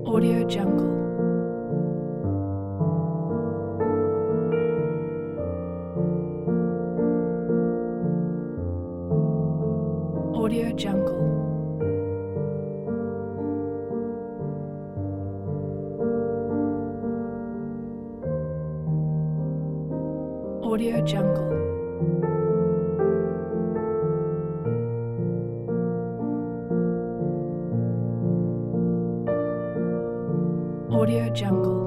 Audio Jungle. Audio Jungle. Audio Jungle. Audio Jungle.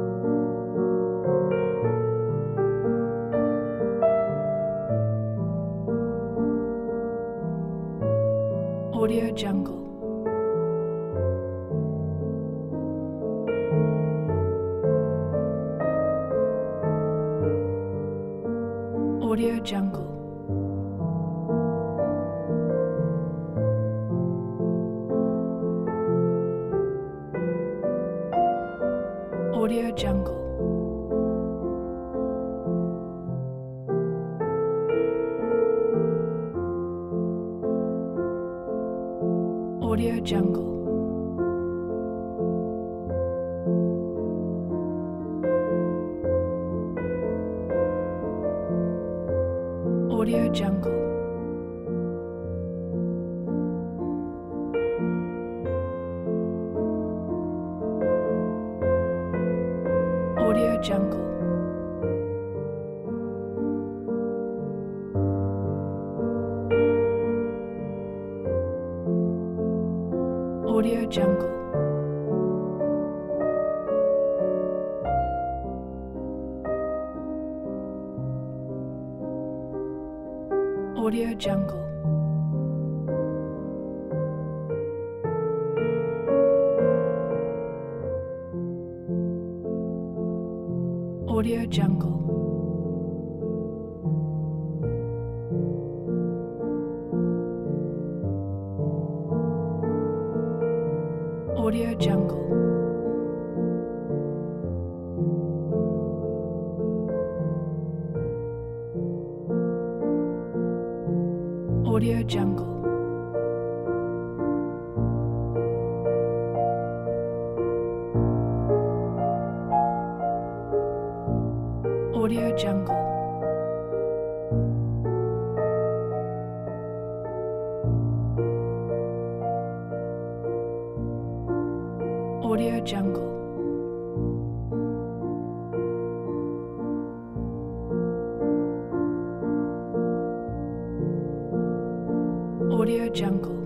Audio Jungle. Audio Jungle. Audio Jungle. Audio Jungle. Audio Jungle. Audio Jungle. Audio Jungle. Audio Jungle. Audio Jungle. Audio Jungle. Audio Jungle. Audio Jungle. Audio Jungle. Audio Jungle.